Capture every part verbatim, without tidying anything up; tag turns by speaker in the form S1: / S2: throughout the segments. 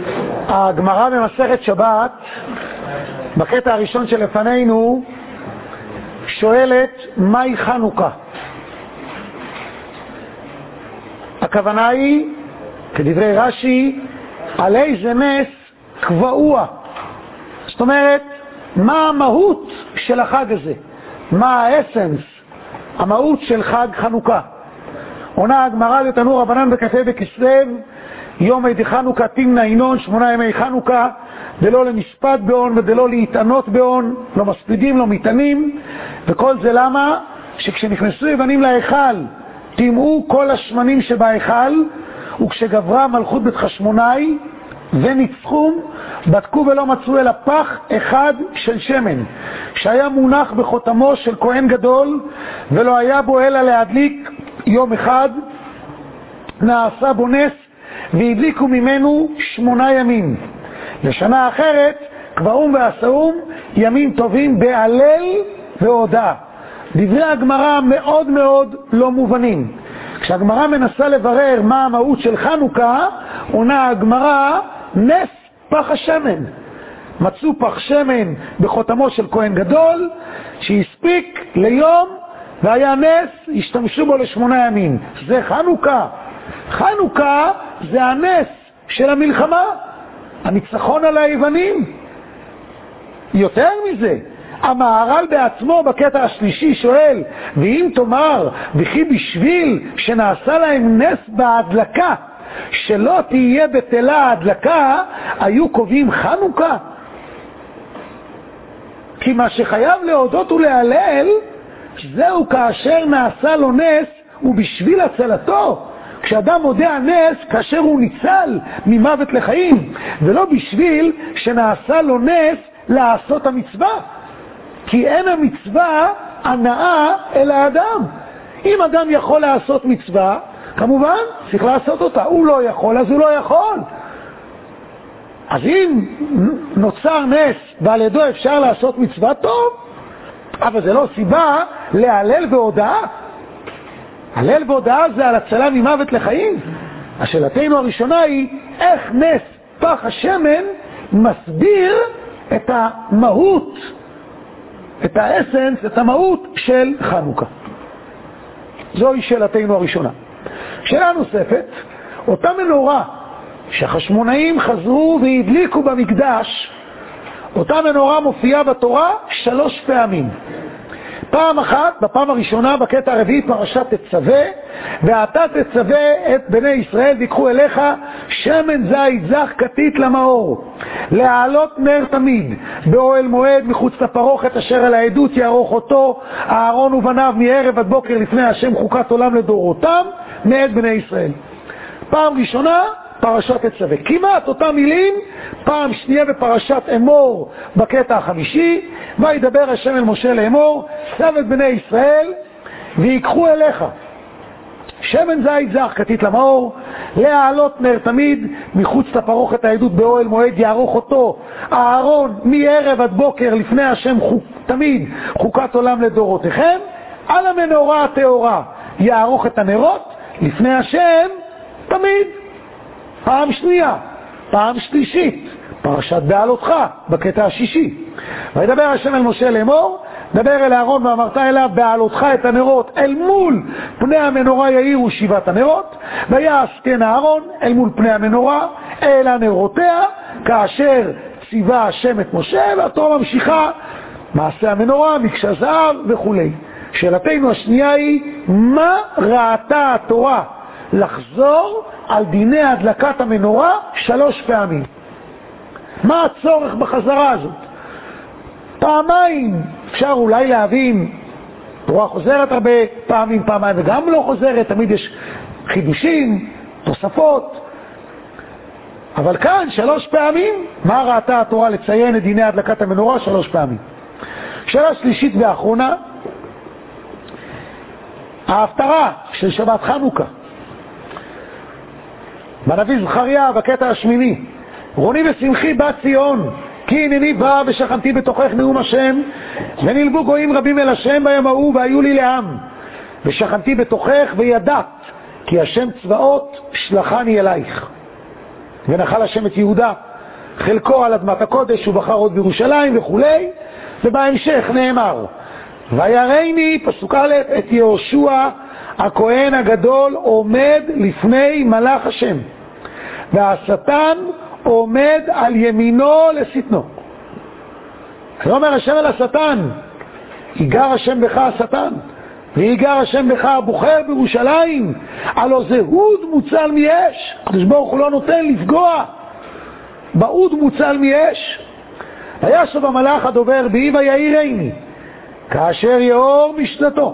S1: הגמרא במסכת שבת, בקטע הראשון שלפנינו, שואלת מהי חנוכה. הכוונה היא, כדברי רש"י, על איזה נס קבעוע. זאת אומרת, מה המהות של החג הזה? מה האסנס, המהות של חג חנוכה? עונה הגמרא לתנו רבנן בכ"ה בכסלו, יום עדי חנוכה תמנה ינון, שמונה ימי חנוכה, דלא למשפט באון ודלא להתענות באון, לא מספידים, לא מתענים. וכל זה למה? שכשנכנסו יוונים להיכל, טימאו כל השמנים שבהיכל, וכשגברה מלכות בית חשמונאי וניצחום, בדקו ולא מצאו אלא פח אחד של שמן, שהיה מונח בחותמו של כהן גדול, ולא היה בו אלא להדליק יום אחד, נעשה בו נס, והדליקו ממנו שמונה ימים. לשנה אחרת, קבעום ועשאום, ימים טובים בהלל והודאה. דברי הגמרא מאוד מאוד לא מובנים. כשהגמרא מנסה לברר מה המהות של חנוכה, עונה הגמרא נס פח השמן. מצאו פח שמן בחותמו של כהן גדול, שהספיק ליום, והיה נס, השתמשו בו לשמונה ימים. זה חנוכה. חנוכה זה הנס של המלחמה, הניצחון על היוונים. יותר מזה, המהר"ל בעצמו בקטע השלישי שואל, ואם תאמר, וכי בשביל שנעשה להם נס בהדלקה, שלא תהיה בטלה ההדלקה, היו קובעים חנוכה? כי מה שחייב להודות ולהלל, זהו כאשר נעשה לו נס ובשביל הצלתו. כשאדם מודה הנס כאשר הוא ניצל ממוות לחיים, ולא בשביל שנעשה לו נס לעשות המצווה. כי אין המצווה הנאה אל האדם. אם אדם יכול לעשות מצווה, כמובן צריך לעשות אותה. הוא לא יכול, אז הוא לא יכול. אז אם נוצר נס ועל ידו אפשר לעשות מצווה, טוב, אבל זה לא סיבה להלל והודאה. הלל והודאה זה על הצלה ממוות לחיים. השאלתנו הראשונה היא, איך נס פח השמן מסביר את המהות, את האסנס, את המהות של חנוכה? זוהי שאלתנו הראשונה. שאלה נוספת, אותה מנורה שהחשמונאים חזרו והדליקו במקדש, אותה מנורה מופיעה בתורה שלוש פעמים. פעם אחת, בפעם הראשונה, בקטע הרביעי, פרשת תצווה, ואתה תצווה את בני ישראל, ויקחו אליך שמן זית זך כתית למאור, להעלות נר תמיד, באוהל מועד מחוץ לפרוכת אשר על העדות יערוך אותו, אהרון ובניו מערב עד בוקר לפני השם חוקת עולם לדורותם, מאת בני ישראל. פעם ראשונה, פרשת תצווה. כמעט אותם מילים, פעם שנייה בפרשת אמור בקטע החמישי, וידבר השם אל משה לאמור, סב את בני ישראל ויקחו אליך שמן זית זך כתית למאור, להעלות נר תמיד מחוץ לפרוכת העדות באוהל מועד יערוך אותו אהרון מערב עד בוקר לפני השם חוק, תמיד חוקת עולם לדורותיכם, על המנורה הטהורה יערוך את הנרות לפני השם תמיד. פעם שנייה, פעם שלישית, פרשת בעלותך בקטע השישי, וידבר השם אל משה לאמור, דבר אל אהרון ואמרת אליו בעלותך את הנרות אל מול פני המנורה יאירו שבעת הנרות, ויעש כן אהרון אל מול פני המנורה אל הנרותיה כאשר ציווה השם את משה. והתורה ממשיכה, מעשה המנורה, מקשה זהב וכו'. שאלתנו השנייה היא, מה ראתה התורה לחזור על דיני הדלקת המנורה שלוש פעמים? מה הצורך בחזרה הזאת? פעמיים אפשר אולי להבין, תורה חוזרת הרבה פעמים, פעמיים וגם לא חוזרת, תמיד יש חידושים, תוספות, אבל כאן שלוש פעמים. מה ראתה התורה לציין את דיני הדלקת המנורה שלוש פעמים? שאלה שלישית ואחרונה, ההפטרה של שבת חנוכה בנביא זכריה בקטע השמיני, רוני ושמחי בת ציון, כי הנני בא ושכנתי בתוכך נאום השם, ונלבו גויים רבים אל השם ביום ההוא והיו לי לעם, ושכנתי בתוכך וידעת כי השם צבאות שלחני אלייך. ונחל השם את יהודה, חלקו על אדמת הקודש ובחר עוד בירושלים וכולי. ובהמשך נאמר, ויראני, פסוק א', את יהושע הכהן הגדול עומד לפני מלאך השם, והשטן עומד על ימינו לשטנו. זה אומר השם אל השטן, יגר השם בך השטן, ויגר השם בך הבוחר בירושלים, הלא זה אוד מוצל מאש. הקדוש ברוך הוא לא נותן לפגוע באוד מוצל מאש. וישב המלאך הדובר בי ויעירני כאשר יאור משנתו,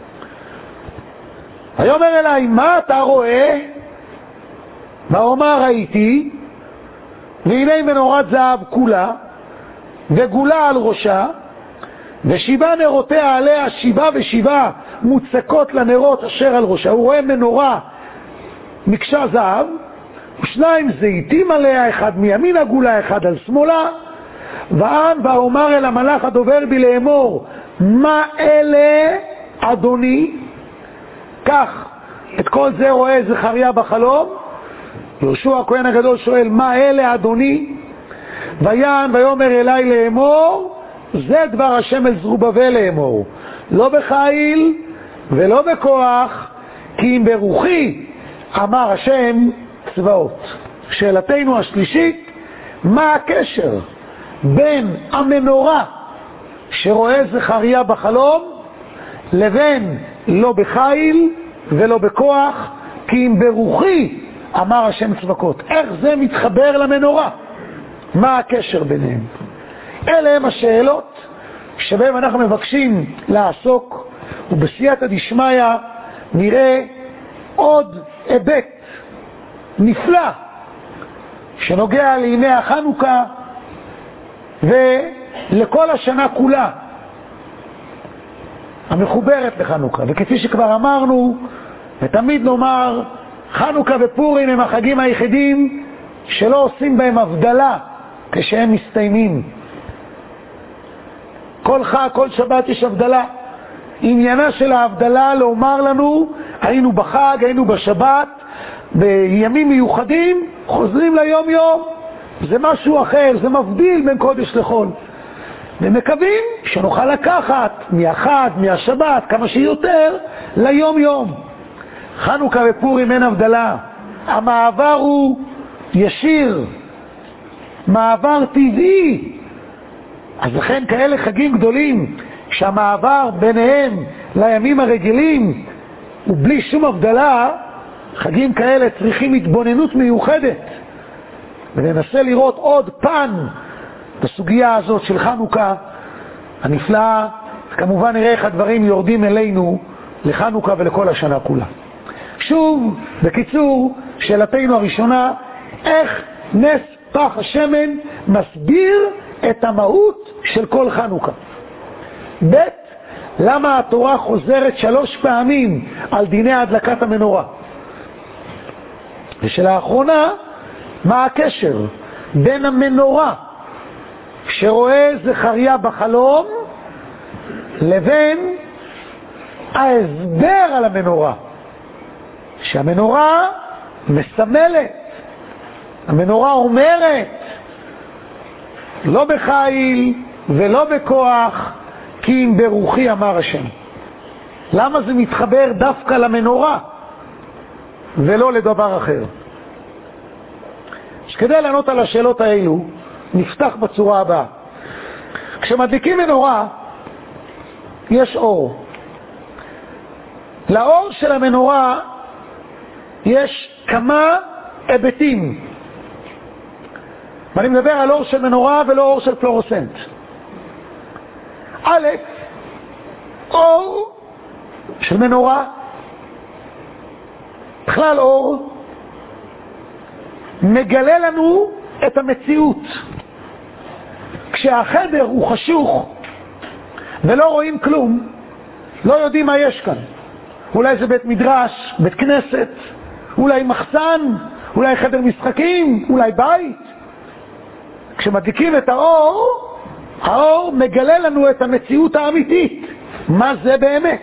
S1: ויאמר אליי, מה אתה רואה? ואומר, ראיתי, והנה מנורת זהב כולה, וגולה על ראשה, ושבעה נרותיה עליה, שבעה ושבעה מוצקות לנרות אשר על ראשה. הוא רואה מנורה מקשה זהב, ושניים זיתים עליה, אחד מימין הגולה, אחד על שמאלה. וען ואומר אל המלאך הדובר בי לאמור, מה אלה אדוני? כך את כל זה רואה זכריה בחלום. יהושע הכהן הגדול שואל, מה אלה אדוני? ויען ויאמר אליי לאמור, זה דבר השם אל זרובבל לאמור, לא בחיל ולא בכוח, כי אם ברוחי, אמר השם צבאות. שאלתנו השלישית, מה הקשר בין המנורה שרואה זכריה בחלום לבין לא בחיל ולא בכוח, כי אם ברוחי, אמר השם צבאות? איך זה מתחבר למנורה? מה הקשר ביניהם? אלה הם השאלות שבהם אנחנו מבקשים לעסוק, ובסייעתא דשמיא נראה עוד היבט נפלא שנוגע לימי החנוכה ולכל השנה כולה המחוברת לחנוכה. וכפי שכבר אמרנו ותמיד נאמר, חנוכה ופורים הם החגים היחידים שלא עושים בהם הבדלה כשהם מסתיימים. כל חג, כל שבת יש הבדלה. עניינה של ההבדלה לומר לנו, היינו בחג, היינו בשבת, בימים מיוחדים, חוזרים ליום יום. זה משהו אחר, זה מבדיל בין קודש לחול. ומקווים שנוכל לקחת מהחג, מהשבת, כמה שיותר, ליום יום. חנוכה ופורים אין הבדלה. המעבר הוא ישיר, מעבר טבעי. אז לכן כאלה חגים גדולים שהמעבר ביניהם לימים הרגילים ובלי שום הבדלה, חגים כאלה צריכים התבוננות מיוחדת, וננסה לראות עוד פן בסוגיה הזאת של חנוכה הנפלאה. כמובן נראה איך הדברים יורדים אלינו לחנוכה ולכל השנה כולה. שוב, בקיצור, שאלתנו הראשונה, איך נס פח השמן מסביר את המהות של כל חנוכה? ב', למה התורה חוזרת שלוש פעמים על דיני הדלקת המנורה? ושלאחרונה, מה הקשר בין המנורה שרואה זכריה בחלום לבין ההסבר על המנורה, שהמנורה מסמלת, המנורה אומרת, לא בחיל ולא בכוח, כי אם ברוחי, אמר השם. למה זה מתחבר דווקא למנורה ולא לדבר אחר? אז כדי לענות על השאלות האלו, נפתח בצורה הבאה. כשמדליקים מנורה, יש אור. לאור של המנורה יש כמה היבטים. ואני מדבר על אור של מנורה ולא אור של פלורוסנט. א', אור של מנורה, בכלל אור, מגלה לנו את המציאות. כשהחדר הוא חשוך ולא רואים כלום, לא יודעים מה יש כאן. אולי זה בית מדרש, בית כנסת, אולי מחסן, אולי חדר משחקים, אולי בית. כשמדליקים את האור, האור מגלה לנו את המציאות האמיתית. מה זה באמת?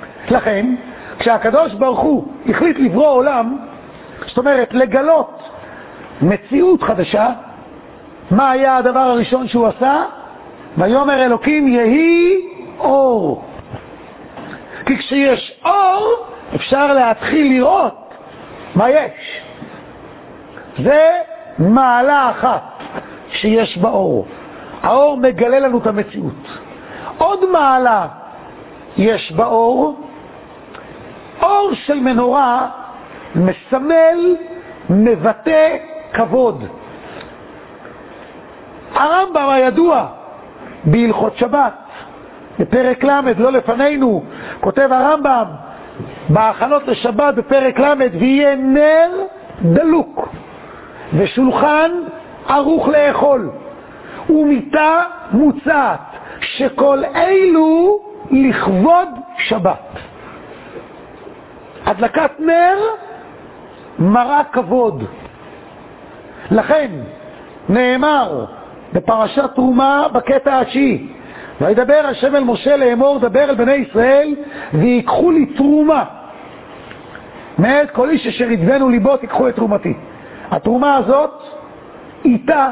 S1: לכן, כשהקדוש ברוך הוא החליט לברוא עולם, זאת אומרת לגלות מציאות חדשה. מה היה הדבר הראשון שהוא עשה? ויאמר אלוקים יהי אור. כי כשיש אור אפשר להתחיל לראות מה יש. זה מעלה אחת שיש באור. האור מגלה לנו את המציאות. עוד מעלה יש באור. אור של מנורה מסמל, מבטא כבוד. הרמב"ם הידוע בהלכות שבת בפרק למד, לא לפנינו, כותב הרמב"ם בהכנות לשבת בפרק למד, ויהיה נר דלוק ושולחן ערוך לאכול ומיטה מוצעת, שכל אלו לכבוד שבת. הדלקת נר מראה כבוד. לכן נאמר בפרשת תרומה בקטע התשיעי, וידבר השם אל משה לאמור דבר אל בני ישראל ויקחו לי תרומה מאת כל איש אשר ידבנו ליבו תיקחו את תרומתי. התרומה הזאת איתה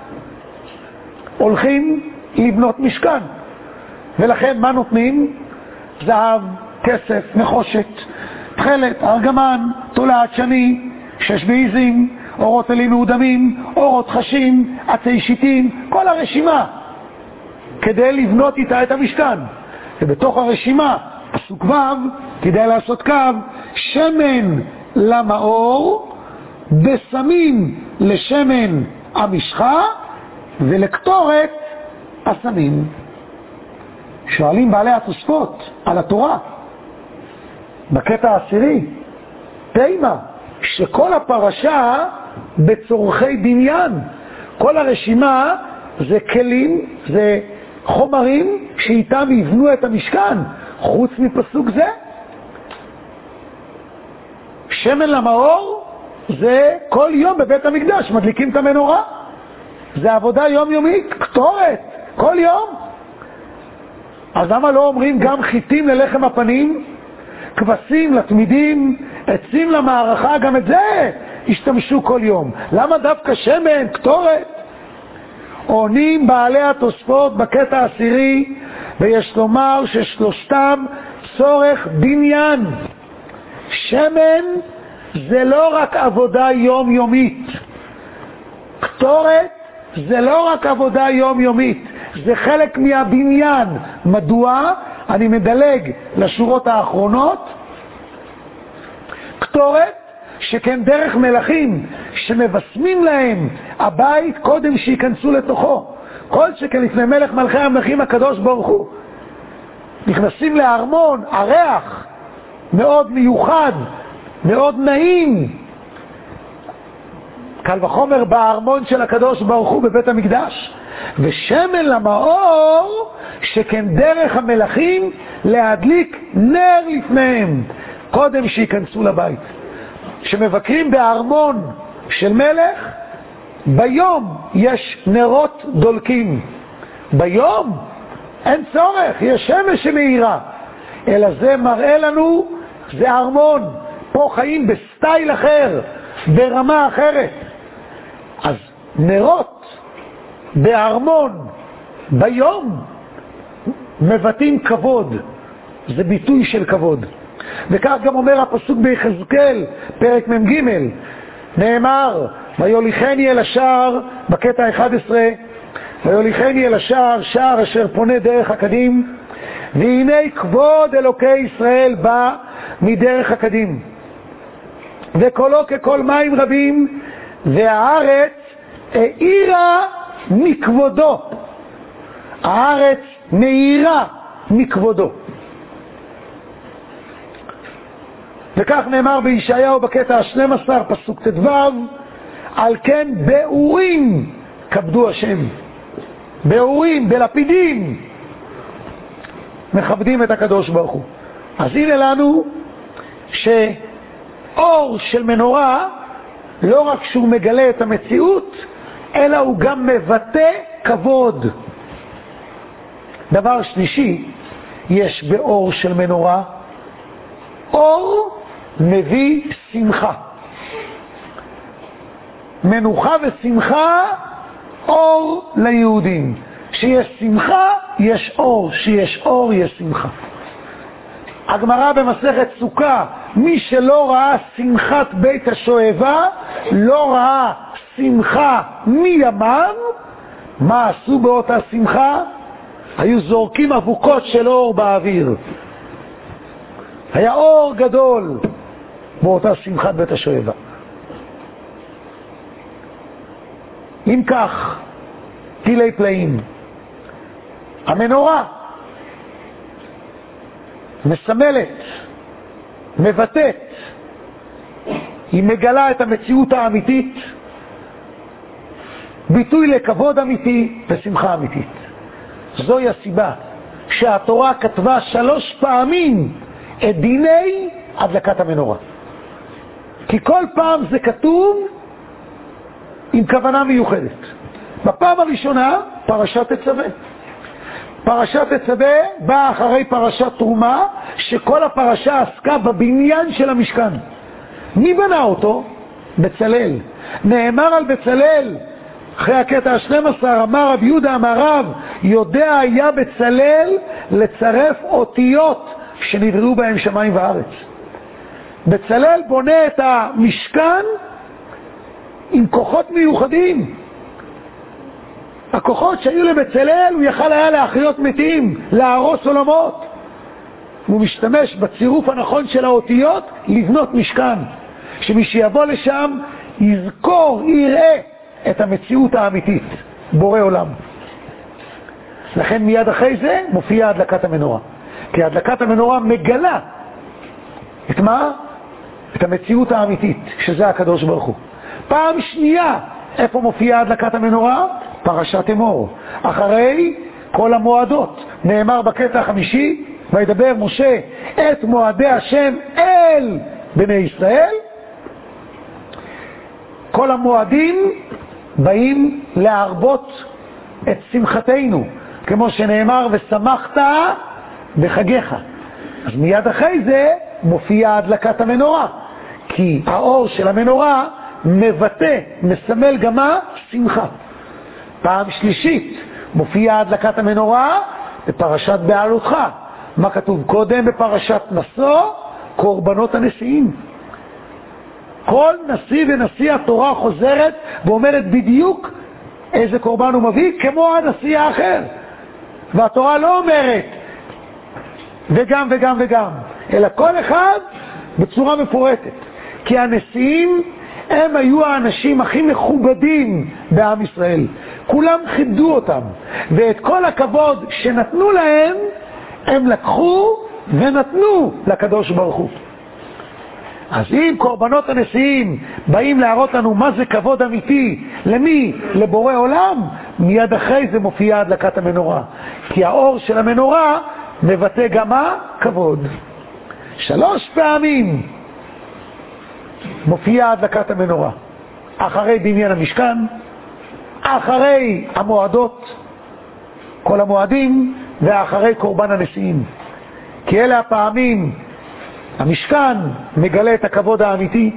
S1: הולכים לבנות משכן, ולכן מה נותנים? זהב, כסף, נחושת, תכלת, ארגמן, תולעת שני, שש בעיזים, אורות אלים מאודמים, אורות חשים, עצי שיטים, כל הרשימה, כדי לבנות איתה את המשכן. ובתוך הרשימה, פסוק ו', כדאי לעשות קו, שמן למאור, בסמים לשמן המשחה, ולקטורת הסמים. שואלים בעלי התוספות על התורה, בקטע העשירי, תימה, שכל הפרשה בצורכי בניין. כל הרשימה זה כלים, זה חומרים שאיתם יבנו את המשכן. חוץ מפסוק זה, שמן למאור זה כל יום בבית המקדש מדליקים את המנורה. זה עבודה יומיומית, קטורת, כל יום. אז למה לא אומרים גם חיטים ללחם הפנים, כבשים לתמידים, עצים למערכה, גם את זה השתמשו כל יום. למה דווקא שמן, קטורת? עונים בעלי התוספות בקטע העשירי, ויש לומר ששלושתם צורך בניין. שמן זה לא רק עבודה יומיומית. קטורת זה לא רק עבודה יומיומית, זה חלק מהבניין. מדוע? אני מדלג לשורות האחרונות. קטורת שכן דרך מלכים שמבשמים להם הבית קודם שיכנסו לתוכו. כל שכן לפני מלך מלכי המלכים הקדוש ברוך הוא, נכנסים לארמון, הריח מאוד מיוחד, מאוד נעים. קל וחומר בארמון של הקדוש ברוך הוא בבית המקדש. ושמן למאור שכן דרך המלכים להדליק נר לפניהם קודם שיכנסו לבית. שמבקרים בארמון של מלך, ביום יש נרות דולקים. ביום אין צורך, יש שמש שמאירה, אלא זה מראה לנו, זה ארמון, פה חיים בסטייל אחר, ברמה אחרת. אז נרות בארמון ביום מבטאים כבוד, זה ביטוי של כבוד. וכך גם אומר הפסוק ביחזקאל פרק מ"ג, נאמר ויוליכני אל השער, בקטע אחד עשרה, ויוליכני אל השער, שער אשר פונה דרך הקדים, והנה כבוד אלוקי ישראל בא מדרך הקדים, וקולו כקול מים רבים, והארץ האירה מכבודו. הארץ מאירה מכבודו. וכך נאמר בישעיהו בקטע ה-שנים עשר פסוק ט"ו, על כן באורים כבדו השם. באורים, בלפידים מכבדים את הקדוש ברוך הוא. אז הנה לנו שאור של מנורה לא רק שהוא מגלה את המציאות, אלא הוא גם מבטא כבוד. דבר שלישי, יש באור של מנורה, אור מביא שמחה. מנוחה ושמחה, אור ליהודים. שיש שמחה, יש אור. שיש אור, יש שמחה. הגמרא במסכת סוכה, מי שלא ראה שמחת בית השואבה, לא ראה שמחה מימיו. מה עשו באותה שמחה? היו זורקים אבוקות של אור באוויר. היה אור גדול באותה שמחת בית השואבה. אם כך, טילי פלאים, המנורה מסמלת, מבטאת, היא מגלה את המציאות האמיתית, ביטוי לכבוד אמיתי ושמחה אמיתית. זוהי הסיבה שהתורה כתבה שלוש פעמים את דיני הדלקת המנורה. כי כל פעם זה כתוב עם כוונה מיוחדת. בפעם הראשונה, פרשת תצווה. פרשת תצווה באה אחרי פרשת תרומה, שכל הפרשה עסקה בבניין של המשכן. מי בנה אותו? בצלאל. נאמר על בצלאל, אחרי הקטע ה-שנים עשר, אמר רב יהודה אמר רב, יודע היה בצלאל לצרף אותיות שנבראו בהם שמיים וארץ. בצלאל בונה את המשכן עם כוחות מיוחדים. הכוחות שהיו לבצלאל, הוא יכל היה להחיות מתים, להרוס עולמות. הוא משתמש בצירוף הנכון של האותיות לבנות משכן, שמי שיבוא לשם יזכור, יראה את המציאות האמיתית, בורא עולם. לכן מיד אחרי זה מופיעה הדלקת המנורה. כי הדלקת המנורה מגלה את מה? את המציאות האמיתית, שזה הקדוש ברוך הוא. פעם שנייה, איפה מופיעה הדלקת המנורה? פרשת אמור. אחרי כל המועדות. נאמר בקטע החמישי, וידבר משה את מועדי השם אל בני ישראל. כל המועדים באים להרבות את שמחתנו, כמו שנאמר ושמחת בחגיך. אז מיד אחרי זה מופיעה הדלקת המנורה, כי האור של המנורה מבטא, מסמל גם מה? שמחה. פעם שלישית מופיעה הדלקת המנורה בפרשת בעלותך. מה כתוב קודם בפרשת נשוא? קורבנות הנשיאים. כל נשיא ונשיא התורה חוזרת ואומרת בדיוק איזה קורבן הוא מביא, כמו הנשיא האחר. והתורה לא אומרת וגם וגם וגם, אלא כל אחד בצורה מפורטת. כי הנשיאים הם היו האנשים הכי מכובדים בעם ישראל. כולם חידו אותם, ואת כל הכבוד שנתנו להם הם לקחו ונתנו לקדוש ברוך הוא. אז אם קורבנות הנשיאים באים להראות לנו מה זה כבוד אמיתי, למי? לבורא עולם, מיד אחרי זה מופיעה הדלקת המנורה. כי האור של המנורה מבטא גם מה? כבוד. שלוש פעמים מופיעה הדלקת המנורה. אחרי בניין המשכן, אחרי המועדות, כל המועדים, ואחרי קורבן הנשיאים. כי אלה הפעמים המשכן מגלה את הכבוד האמיתי,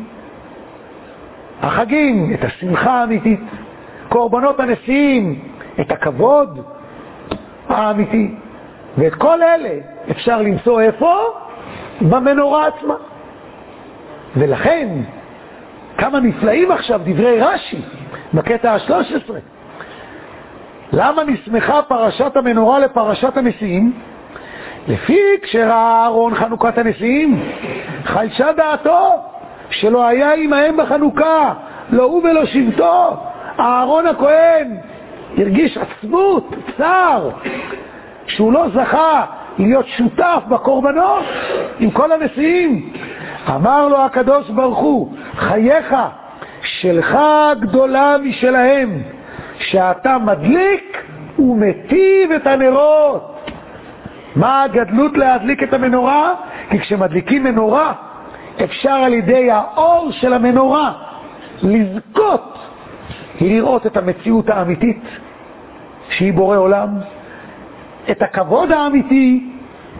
S1: החגים את השמחה האמיתית, קורבנות הנשיאים את הכבוד האמיתי. ואת כל אלה אפשר למצוא איפה? במנורה עצמה. ולכן כמה נפלאים עכשיו דברי רש"י בקטע ה-שלוש עשרה. למה נסמכה פרשת המנורה לפרשת הנשיאים? לפי כשראה אהרון חנוכת הנשיאים, חלשה דעתו שלא היה עמהם בחנוכה, לא הוא ולא שבטו. אהרון הכהן הרגיש עצבות, צער, שהוא לא זכה להיות שותף בקורבנות עם כל הנשיאים. אמר לו הקדוש ברוך הוא, חייך שלך גדולה משלהם, שאתה מדליק ומטיב את הנרות. מה הגדלות להדליק את המנורה? כי כשמדליקים מנורה אפשר על ידי האור של המנורה לזכות לראות את המציאות האמיתית שהיא בורא עולם, את הכבוד האמיתי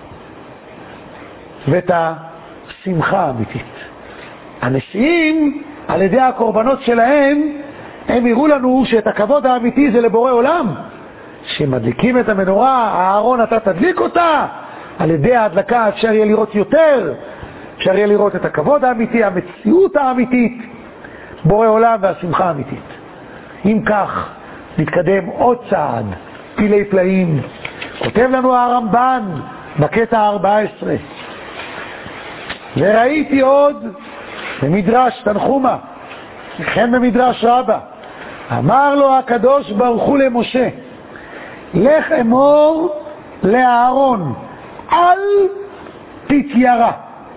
S1: ואת השמחה האמיתית. הנשיאים על ידי הקורבנות שלהם הם יראו לנו שאת הכבוד האמיתי זה לבורא עולם. שמדליקים את המנורה, הארון אתה תדליק אותה, על ידי ההדלקה אפשר יהיה לראות יותר, אפשר יהיה לראות את הכבוד האמיתי, המציאות האמיתית, בורא עולם והשמחה האמיתית. אם כך, נתקדם עוד צעד, פילי פלאים. כותב לנו הרמב"ן בקטע ה-ארבע עשרה, וראיתי עוד במדרש תנחומה, וכן במדרש רבה, אמר לו הקדוש ברוך הוא למשה, לך אמור לאהרון, אל תתיירא,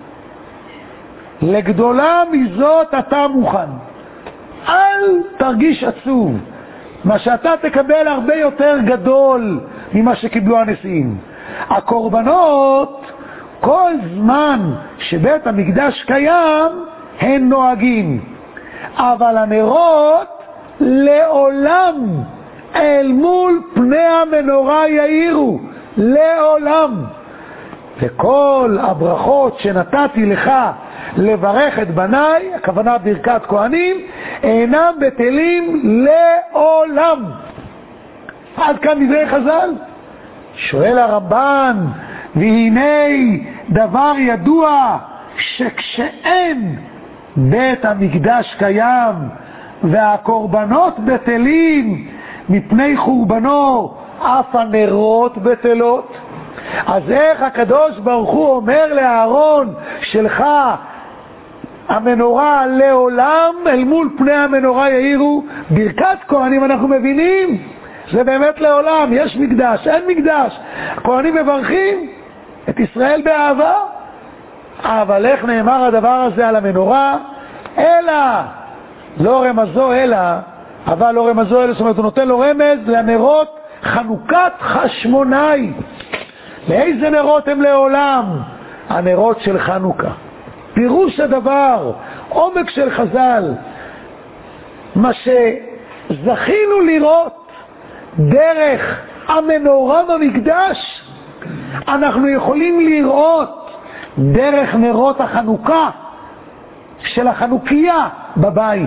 S1: לגדולה מזאת אתה מוכן, אל תרגיש עצוב, מה שאתה תקבל הרבה יותר גדול ממה שקיבלו הנשיאים. הקורבנות, כל זמן שבית המקדש קיים, הן נוהגים, אבל הנרות לעולם אל מול פני המנורה יאירו, לעולם. וכל הברכות שנתתי לך לברך את בניי, הכוונה ברכת כהנים, אינם בטלים לעולם. עד כאן דברי חז"ל. שואל הרמב"ן, והנה דבר ידוע שכשאין בית המקדש קיים והקורבנות בטלים מפני חורבנו, אף הנרות בטלות. אז איך הקדוש ברוך הוא אומר לאהרון, שלך המנורה לעולם אל מול פני המנורה יאירו? ברכת כהנים אנחנו מבינים, זה באמת לעולם, יש מקדש, אין מקדש, הכהנים מברכים את ישראל באהבה, אבל איך נאמר הדבר הזה על המנורה? אלא, לא רמזו אלא, אבל לא רמזו אלא, זאת אומרת הוא נותן לו רמז לנרות חנוכת חשמונאי. לאיזה נרות הם לעולם? הנרות של חנוכה. פירוש הדבר, עומק של חז"ל, מה שזכינו לראות דרך המנורה במקדש, אנחנו יכולים לראות דרך נרות החנוכה של החנוכיה בבית.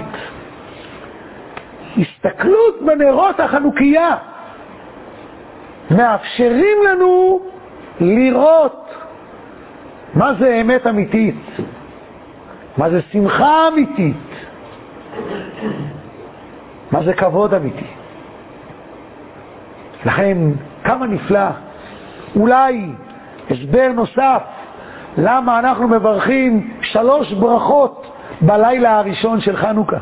S1: הסתכלות בנרות החנוכיה מאפשרים לנו לראות מה זה אמת אמיתית, מה זה שמחה אמיתית, מה זה כבוד אמיתי. לכן כמה נפלא, אולי הסבר נוסף למה אנחנו מברכים שלוש ברכות בלילה הראשון של חנוכה.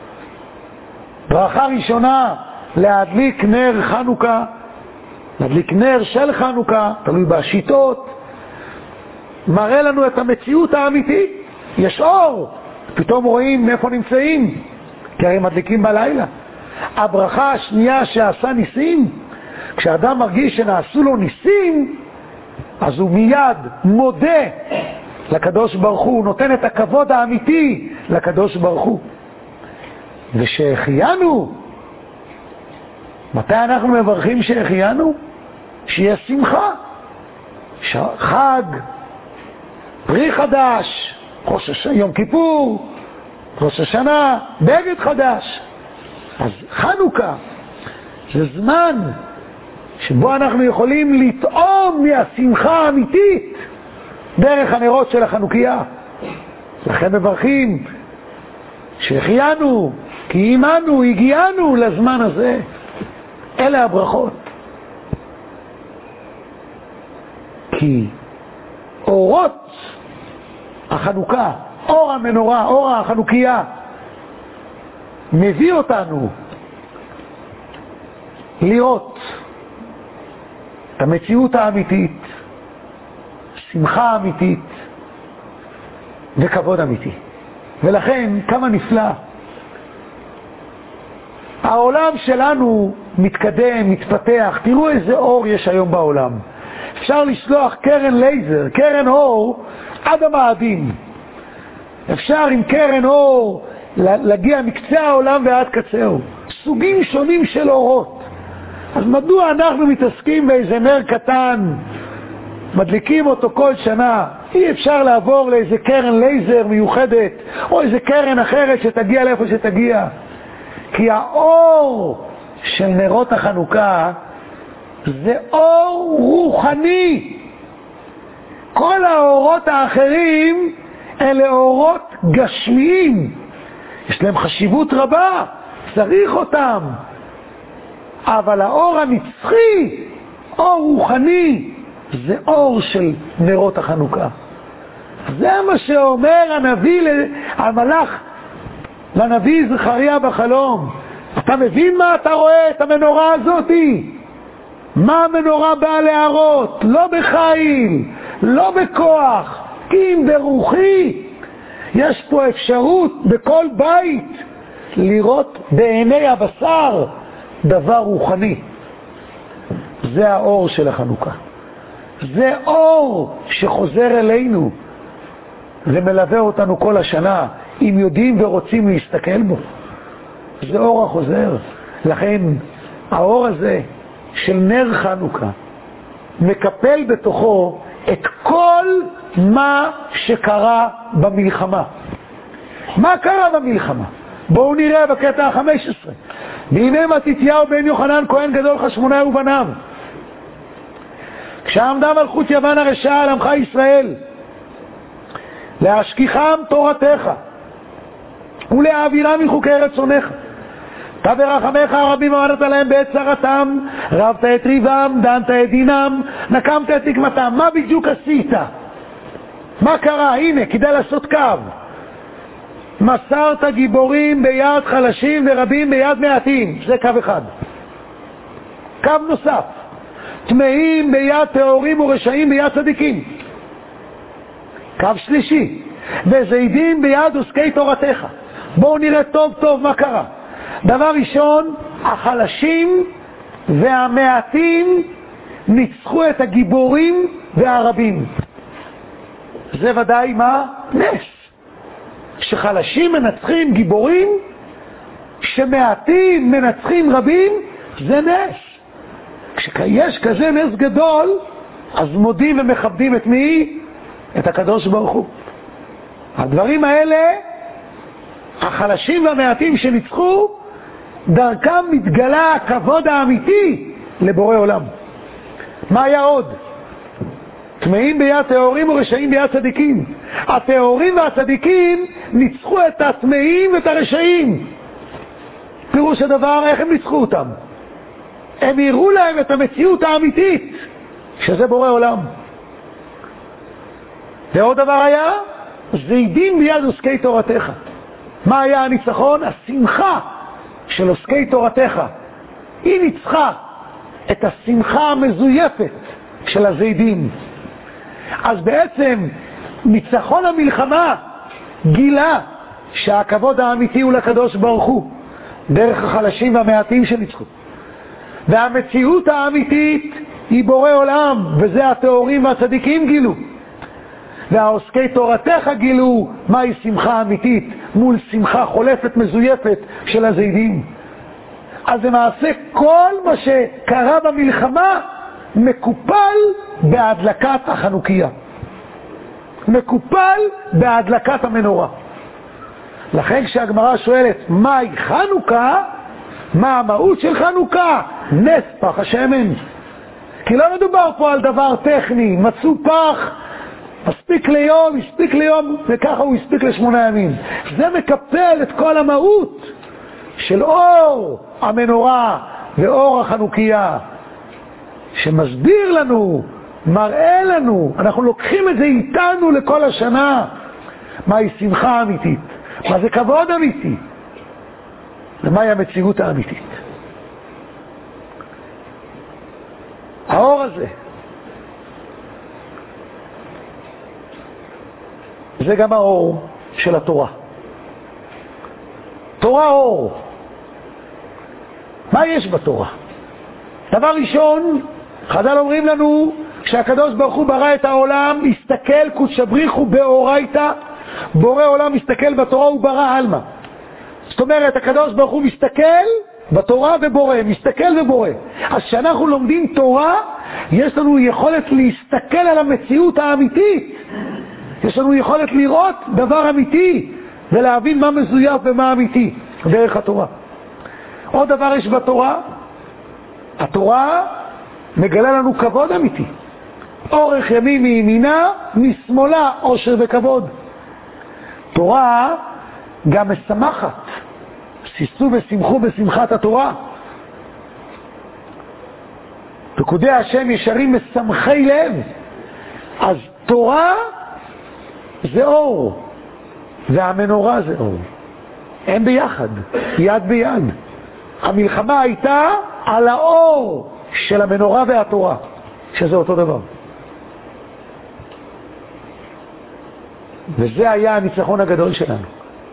S1: ברכה ראשונה, להדליק נר חנוכה, להדליק נר של חנוכה, תלוי בשיטות, מראה לנו את המציאות האמיתית. יש אור, פתאום רואים מאיפה נמצאים, כי הרי מדליקים בלילה. הברכה השנייה שעשה ניסים, כשאדם מרגיש שנעשו לו ניסים, אז הוא מיד מודה לקדוש ברוך הוא, נותן את הכבוד האמיתי לקדוש ברוך הוא. ושהחיינו, מתי אנחנו מברכים שהחיינו? שיהיה שמחה, חג, פרי חדש, ראש השנה, יום כיפור, ראש השנה, בגד חדש. אז חנוכה זה זמן שבו אנחנו יכולים לטעום מהשמחה האמיתית דרך הנרות של החנוכיה. לכן מברכים שהחיינו, כי אימנו, הגיענו לזמן הזה. אלה הברכות. כי אורות החנוכה, אור המנורה, אור החנוכיה, מביא אותנו לראות את המציאות האמיתית, שמחה אמיתית וכבוד אמיתי. ולכן כמה נפלא. העולם שלנו מתקדם, מתפתח. תראו איזה אור יש היום בעולם. אפשר לשלוח קרן לייזר, קרן אור עד המאדים. אפשר עם קרן אור להגיע מקצה העולם ועד קצהו. סוגים שונים של אורות. אז מדוע אנחנו מתעסקים באיזה נר קטן, מדליקים אותו כל שנה? אי אפשר לעבור לאיזה קרן לייזר מיוחדת, או איזה קרן אחרת שתגיע לאיפה שתגיע. כי האור של נרות החנוכה זה אור רוחני. כל האורות האחרים אלה אורות גשמיים, יש להם חשיבות רבה, צריך אותם, אבל האור הנצחי, אור רוחני, זה אור של נרות החנוכה. זה מה שאומר הנביא, המלאך לנביא זכריה בחלום. אתה מבין מה אתה רואה את המנורה הזאת? מה המנורה באה להראות? לא בחיל, לא בכוח, כי אם ברוחי. יש פה אפשרות בכל בית לראות בעיני הבשר דבר רוחני. זה האור של החנוכה. זה אור שחוזר אלינו ומלווה אותנו כל השנה, אם יודעים ורוצים להסתכל בו. זה אור החוזר. לכן האור הזה של נר חנוכה מקפל בתוכו את כל מה שקרה במלחמה. מה קרה במלחמה? בואו נראה בקטע ה-חמש עשרה. בימי מתתיהו בן יוחנן כהן גדול חשמונאי ובניו, כשעמדה מלכות יוון הרשעה על עמך ישראל להשכיחם תורתך ולהעבירם מחוקי רצונך, אתה ברחמך הרבים עמדת להם בעת צרתם, רבת את ריבם, דנת את דינם, נקמת את נקמתם. מה בדיוק עשית? מה קרה? הנה, כדאי לעשות קו. מסרת גיבורים ביד חלשים ורבים ביד מעטים. זה קו אחד. קו נוסף. טמאים ביד טהורים ורשעים ביד צדיקים. קו שלישי. וזידים ביד עוסקי תורתך. בואו נראה טוב טוב מה קרה. דבר ראשון, החלשים והמעטים ניצחו את הגיבורים והרבים. זה ודאי מה? נס. שחלשים מנצחים גיבורים, שמעטים מנצחים רבים, זה נס. כשיש כזה נס גדול, אז מודים ומכבדים את מי? את הקדוש ברוך הוא. הדברים האלה, החלשים והמעטים שניצחו, דרכם מתגלה הכבוד האמיתי לבורא עולם. מה היה עוד? טמאים ביד טהורים ורשעים ביד צדיקים. הטהורים והצדיקים ניצחו את הטמאים ואת הרשעים. פירוש הדבר, איך הם ניצחו אותם? הם הראו להם את המציאות האמיתית, שזה בורא עולם. ועוד דבר היה, זידים ביד עוסקי תורתך. מה היה הניצחון? השמחה של עוסקי תורתך. היא ניצחה את השמחה המזויפת של הזידים. אז בעצם ניצחון המלחמה גילה שהכבוד האמיתי הוא לקדוש ברוך הוא, דרך החלשים והמעטים שניצחו. והמציאות האמיתית היא בורא עולם, וזה הטהורים והצדיקים גילו. והעוסקי תורתך גילו מהי שמחה אמיתית מול שמחה חולפת מזויפת של הזידים. אז למעשה כל מה שקרה במלחמה מקופל בהדלקת החנוכיה, מקופל בהדלקת המנורה. לכן כשהגמרא שואלת מהי חנוכה, מה המהות של חנוכה? נס פח השמן. כי לא מדובר פה על דבר טכני, מצאו פח, מספיק ליום, הספיק ליום, וככה הוא הספיק לשמונה ימים. זה מקפל את כל המהות של אור המנורה ואור החנוכיה, שמסביר לנו, מראה לנו, אנחנו לוקחים את זה איתנו לכל השנה, מהי שמחה אמיתית, מה זה כבוד אמיתי, ומהי המציאות האמיתית. האור הזה, זה גם האור של התורה. תורה אור. מה יש בתורה? דבר ראשון, חז"ל אומרים לנו שהקדוש ברוך הוא ברא את העולם, הסתכל קודש בריחו באורייתא, בורא עולם מסתכל בתורה וברא עלמא. זאת אומרת, הקדוש ברוך הוא מסתכל בתורה ובורא, מסתכל ובורא. אז כשאנחנו לומדים תורה, יש לנו יכולת להסתכל על המציאות האמיתית. יש לנו יכולת לראות דבר אמיתי ולהבין מה מזויף ומה אמיתי דרך התורה. עוד דבר יש בתורה, התורה מגלה לנו כבוד אמיתי. אורך ימים מימינה, משמאלה עושר וכבוד. תורה גם משמחת. שישו ושמחו בשמחת התורה. פקודי השם ישרים משמחי לב. אז תורה זה אור, והמנורה זה אור. הם ביחד, יד ביד. המלחמה הייתה על האור של המנורה והתורה, שזה אותו דבר. וזה היה הניצחון הגדול שלנו.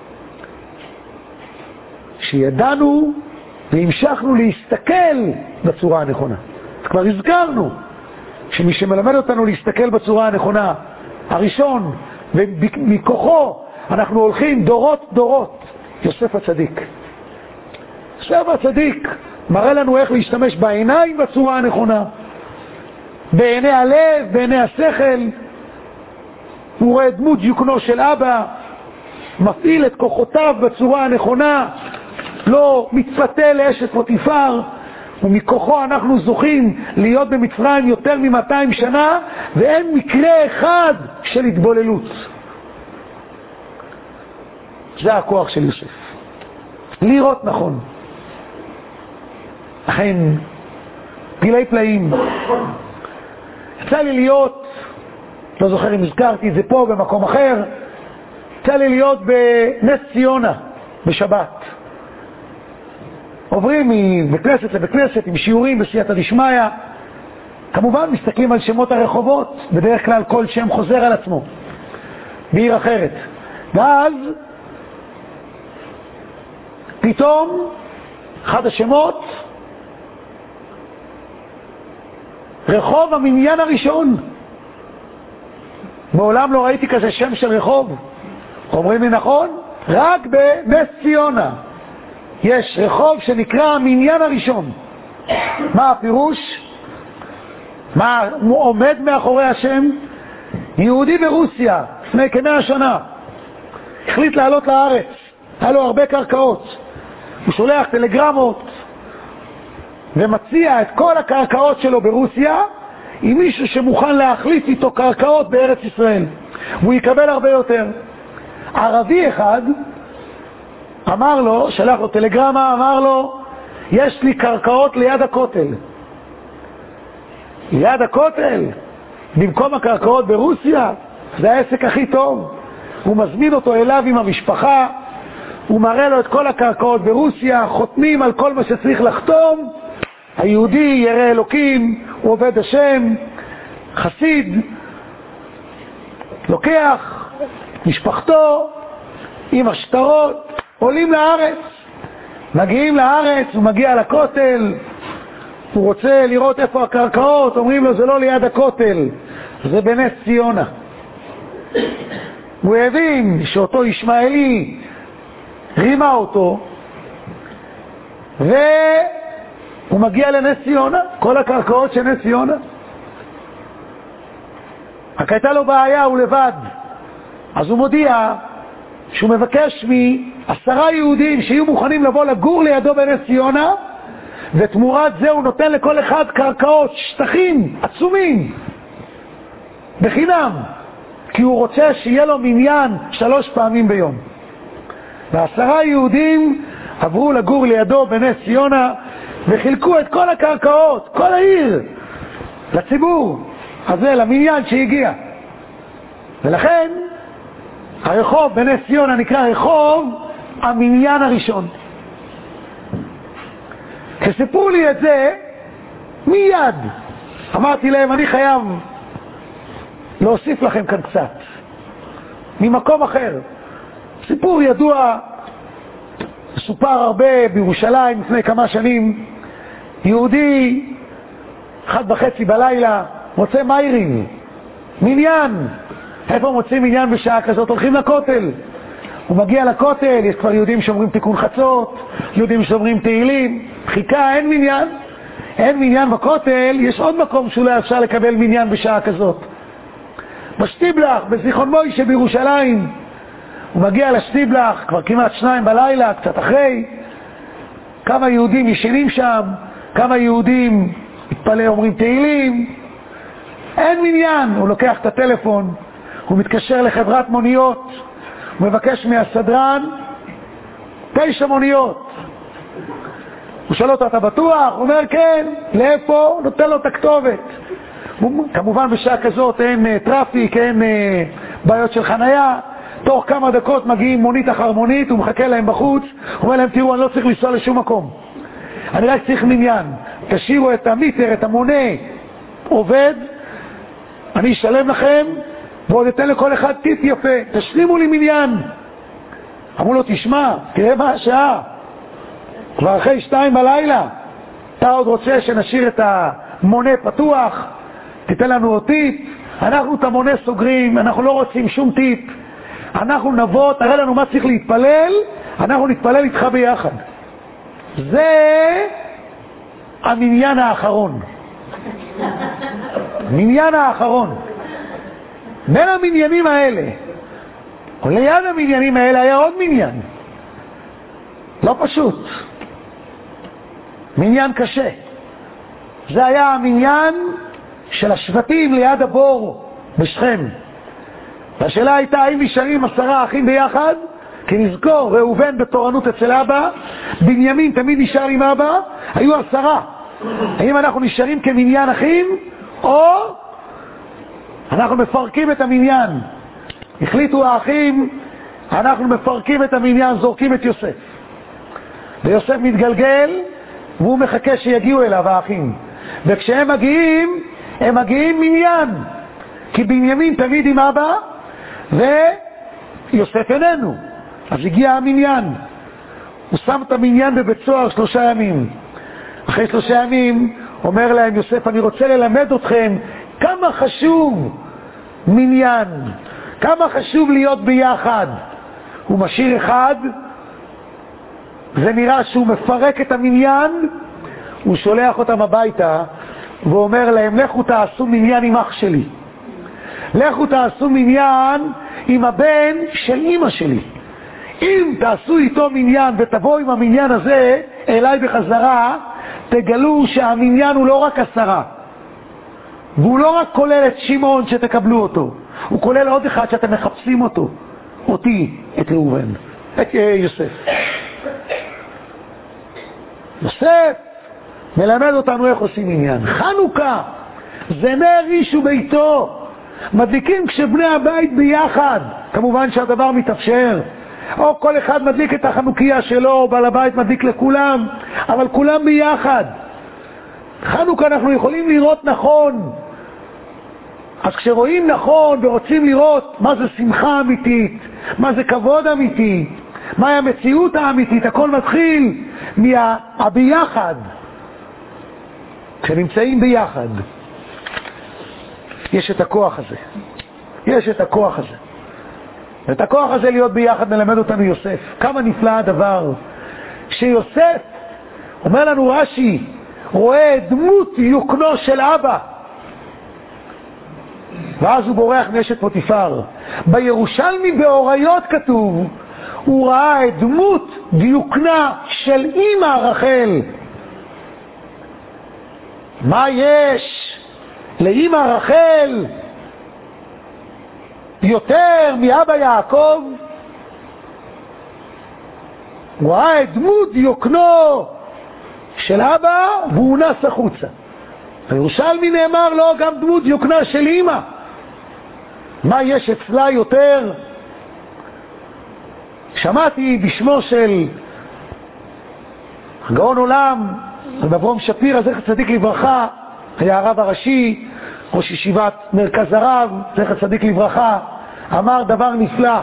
S1: שידענו והמשכנו להסתכל בצורה הנכונה. כבר הזכרנו שמי שמלמד אותנו להסתכל בצורה הנכונה, הראשון, ומכוחו אנחנו הולכים דורות דורות, יוסף הצדיק. יוסף הצדיק מראה לנו איך להשתמש בעיניים בצורה הנכונה, בעיני הלב, בעיני השכל. הוא רואה דמות דיוקנו של אבא, מפעיל את כוחותיו בצורה הנכונה, לא מתפתה לאשת פוטיפר, ומכוחו אנחנו זוכים להיות במצרים יותר מ-מאתיים שנה, ואין מקרה אחד של התבוללות. זה הכוח של יוסף. לראות נכון. לכן, פלאי פלאים. יצא לי להיות, לא זוכר אם הזכרתי את זה פה במקום אחר, יצא לי להיות בנס ציונה, בשבת. עוברים מבית כנסת לבית כנסת עם שיעורים בסייעתא דשמיא. כמובן מסתכלים על שמות הרחובות, בדרך כלל כל שם חוזר על עצמו בעיר אחרת. ואז פתאום אחד השמות, רחוב המניין הראשון. מעולם לא ראיתי כזה שם של רחוב. אומרים לי נכון? רק בנס ציונה יש רחוב שנקרא המניין הראשון. מה הפירוש? מה עומד מאחורי השם? יהודי ברוסיה לפני כמאה שנה החליט לעלות לארץ, היה לו הרבה קרקעות, הוא שולח טלגרמות ומציע את כל הקרקעות שלו ברוסיה עם מישהו שמוכן להחליף איתו קרקעות בארץ ישראל, והוא יקבל הרבה יותר. ערבי אחד אמר לו, שלח לו טלגרמה, אמר לו, יש לי קרקעות ליד הכותל. ליד הכותל, במקום הקרקעות ברוסיה, זה העסק הכי טוב. הוא מזמין אותו אליו עם המשפחה, הוא מראה לו את כל הקרקעות ברוסיה, חותמים על כל מה שצריך לחתום. היהודי ירא אלוקים, הוא עובד השם, חסיד, לוקח משפחתו עם השטרות, עולים לארץ. מגיעים לארץ, הוא מגיע לכותל, הוא רוצה לראות איפה הקרקעות, אומרים לו זה לא ליד הכותל, זה בנס ציונה. הוא הבין שאותו ישמעאלי רימה אותו, והוא מגיע לנס ציונה, כל הקרקעות של נס ציונה. רק הייתה לו בעיה, הוא לבד. אז הוא מודיע שהוא מבקש מעשרה יהודים שיהיו מוכנים לבוא לגור לידו בנס ציונה, ותמורת זה הוא נותן לכל אחד קרקעות, שטחים עצומים, בחינם, כי הוא רוצה שיהיה לו מניין שלוש פעמים ביום. ועשרה יהודים עברו לגור לידו בנס ציונה, וחילקו את כל הקרקעות, כל העיר, לציבור הזה, למניין שהגיע. ולכן הרחוב בנס ציונה נקרא רחוב המניין הראשון. כשסיפרו לי את זה, מיד אמרתי להם, אני חייב להוסיף לכם כאן קצת ממקום אחר. סיפור ידוע, סופר הרבה בירושלים לפני כמה שנים. יהודי אחד וחצי בלילה מוצא מיירים, מניין. איפה מוצאים מניין בשעה כזאת? הולכים לכותל. הוא מגיע לכותל, יש כבר יהודים שאומרים תיקון חצות, יהודים שאומרים תהילים. חיכה, אין מניין. אין מניין בכותל, יש עוד מקום שאולי אפשר לקבל מניין בשעה כזאת. בשטיבלח, בזיכרון מוישה בירושלים. הוא מגיע לשטיבלח, כבר כמעט שניים בלילה, קצת אחרי. כמה יהודים ישנים שם, כמה יהודים מתפלל אומרים תהילים. אין מניין. הוא לוקח את הטלפון, הוא מתקשר לחברת מוניות, הוא מבקש מהסדרן תשע מוניות. הוא שואל אותו, אתה בטוח? הוא אומר כן. לאיפה? הוא נותן לו את הכתובת. כמובן בשעה כזאת אין טראפיק, אין בעיות של חנייה. תוך כמה דקות מגיעים מונית אחר מונית, הוא מחכה להם בחוץ, הוא אומר להם, תראו, אני לא צריך לנסוע לשום מקום, אני רק צריך מניין, תשאירו את המיטר, את המונה עובד, אני אשלם לכם, ועוד אתן לכל אחד טיפ יפה, תשלימו לי מניין. אמרו לו, תשמע, תראה מה השעה, כבר אחרי שתיים בלילה, אתה עוד רוצה שנשאיר את המונה פתוח, תיתן לנו עוד טיפ, אנחנו את המונה סוגרים, אנחנו לא רוצים שום טיפ, אנחנו נבוא, תראה לנו מה צריך להתפלל, אנחנו נתפלל איתך ביחד. זה המניין האחרון. המניין האחרון. בין המניינים האלה, או ליד המניינים האלה היה עוד מניין. לא פשוט. מניין קשה. זה היה המניין של השבטים ליד הבור בשכם. והשאלה הייתה, האם נשארים עשרה אחים ביחד? כי נזכור, ראובן בתורנות אצל אבא, בנימין תמיד נשאר עם אבא, היו עשרה. האם אנחנו נשארים כמניין אחים, או אנחנו מפרקים את המניין? החליטו האחים, אנחנו מפרקים את המניין, זורקים את יוסף. ויוסף מתגלגל, והוא מחכה שיגיעו אליו האחים. וכשהם מגיעים, הם מגיעים מניין. כי בנימין תמיד עם אבא, ויוסף איננו. אז הגיע המניין. הוא שם את המניין בבית סוהר שלושה ימים. אחרי שלושה ימים אומר להם יוסף, אני רוצה ללמד אתכם כמה חשוב מניין, כמה חשוב להיות ביחד. הוא משאיר אחד, זה נראה שהוא מפרק את המניין, הוא שולח אותם הביתה ואומר להם, לכו תעשו מניין עם אח שלי, לכו תעשו מניין עם הבן של אמא שלי. אם תעשו איתו מניין ותבואו עם המניין הזה אליי בחזרה, תגלו שהמניין הוא לא רק עשרה, והוא לא רק כולל את שמעון שתקבלו אותו, הוא כולל עוד אחד שאתם מחפשים אותו, אותי, את ראובן, את יוסף. יוסף מלמד אותנו איך עושים עניין. חנוכה זה נר איש וביתו, מדליקים כשבני הבית ביחד, כמובן שהדבר מתאפשר, או כל אחד מדליק את החנוכיה שלו, או בעל הבית מדליק לכולם, אבל כולם ביחד. חנוכה אנחנו יכולים לראות נכון. אז כשרואים נכון ורוצים לראות מה זה שמחה אמיתית, מה זה כבוד אמיתי, מהי המציאות האמיתית, הכל מתחיל מהביחד. כשנמצאים ביחד יש את הכוח הזה, יש את הכוח הזה. ואת הכוח הזה להיות ביחד מלמד אותנו יוסף. כמה נפלא הדבר שיוסף, אומר לנו רש"י, רואה דמות יוקנו של אבא, ואז הוא בורח מאשת פוטיפר. בירושלמי באוריות כתוב, הוא ראה את דמות דיוקנה של אמא רחל. מה יש לאמא רחל יותר מאבא יעקב? הוא ראה את דמות דיוקנו של אבא והוא נס החוצה. בירושלמי נאמר לו גם דמות דיוקנה של אמא. מה יש אצלה יותר? שמעתי בשמו של גאון עולם רב אברהם שפירא זכר צדיק לברכה, היה הרב הראשי, ראש ישיבת מרכז הרב זכר צדיק לברכה, אמר דבר נפלא.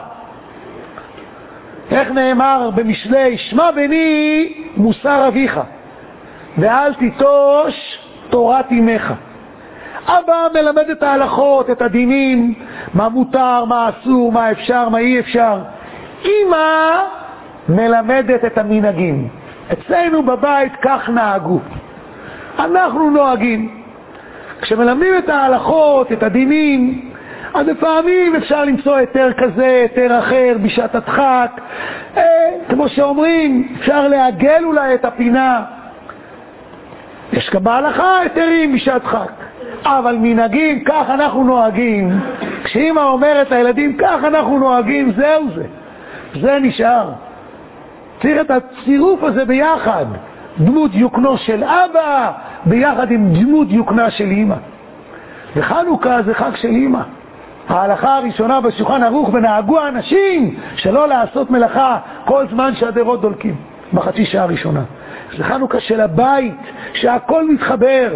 S1: איך נאמר במשלי, שמע בני מוסר אביך ואל תיטוש תורת אמך. אבא מלמד את ההלכות, את הדינים, מה מותר, מה אסור, מה אפשר, מה אי אפשר. אמא מלמדת את המנהגים. אצלנו בבית כך נהגו, אנחנו נוהגים. כשמלמדים את ההלכות, את הדינים, אז לפעמים אפשר למצוא היתר כזה, היתר אחר, בשעת הדחק, כמו שאומרים, אפשר לעגל אולי את הפינה. יש גם בהלכה היתרים בשעת חג, אבל מנהגים, כך אנחנו נוהגים. כשאמא אומרת לילדים, כך אנחנו נוהגים, זהו זה. זה נשאר. צריך את הצירוף הזה ביחד. דמות יוקנו של אבא, ביחד עם דמות יוקנה של אמא. וחנוכה זה חג של אמא. ההלכה הראשונה בשולחן ערוך, ונהגו האנשים שלא לעשות מלאכה כל זמן שהדרות דולקים, בחצי שעה הראשונה. זה חנוכה של הבית, שהכל מתחבר.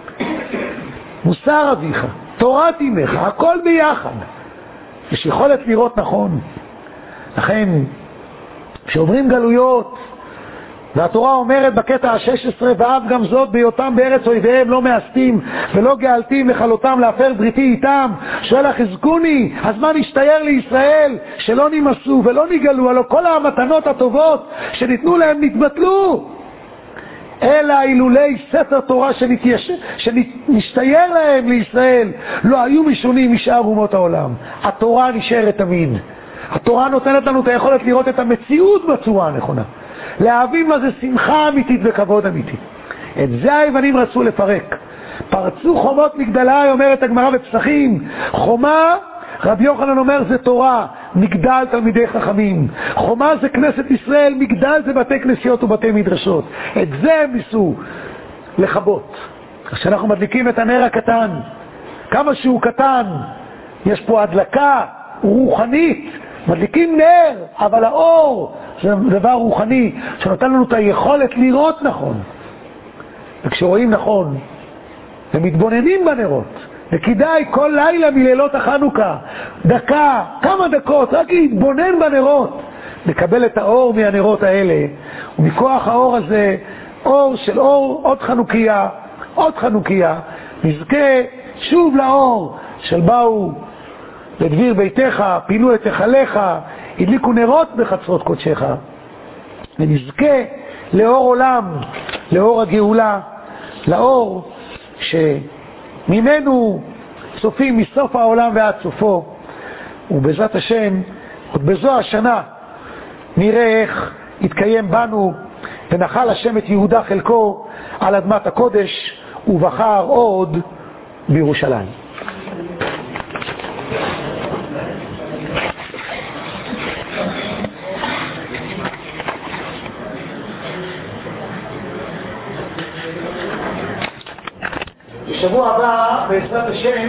S1: מוסר אביך, תורת אמך, הכל ביחד. יש יכולת לראות נכון. לכן, כשעוברים גלויות, והתורה אומרת בקטע ה-שש עשרה, ואף גם זאת בהיותם בארץ אויביהם לא מאסתים ולא גאלתים לכלותם להפר בריתי איתם, שואל החזקוני, אז מה נשתייר לישראל שלא נמסו ולא נגלו? הלא כל המתנות הטובות שניתנו להם נתבטלו, אלא אילולי ספר תורה שנתייש... שנשתייר להם לישראל לא היו משונים משאר אומות העולם. התורה נשארת תמיד. התורה נותנת לנו את היכולת לראות את המציאות בצורה הנכונה, להבין מה זה שמחה אמיתית וכבוד אמיתי. את זה היוונים רצו לפרק. פרצו חומות מגדלי, אומרת הגמרא בפסחים. חומה, רבי יוחנן אומר, זה תורה, מגדל תלמידי חכמים. חומה זה כנסת ישראל, מגדל זה בתי כנסיות ובתי מדרשות. את זה הם ניסו לחבות. כשאנחנו מדליקים את הנר הקטן, כמה שהוא קטן, יש פה הדלקה רוחנית. מדליקים נר, אבל האור זה דבר רוחני שנותן לנו את היכולת לראות נכון. וכשרואים נכון ומתבוננים בנרות, וכדאי כל לילה מלילות החנוכה, דקה, כמה דקות, רק להתבונן בנרות, לקבל את האור מהנרות האלה, ומכוח האור הזה, אור של אור, עוד חנוכיה, עוד חנוכיה, נזכה שוב לאור של באו לדביר ביתך, פינו את היכליך, הדליקו נרות בחצרות קודשך, ונזכה לאור עולם, לאור הגאולה, לאור שממנו סופים מסוף העולם ועד סופו. ובעזרת השם עוד בזו השנה נראה איך יתקיים בנו ונחל השם את יהודה חלקו על אדמת הקודש, ובחר עוד בירושלים. בשבוע הבא בעזרת השם